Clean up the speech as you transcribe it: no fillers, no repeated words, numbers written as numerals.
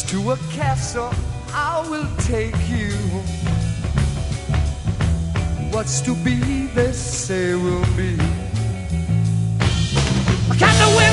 To a castle I will take you. What's to be, they say will be. I can't wait.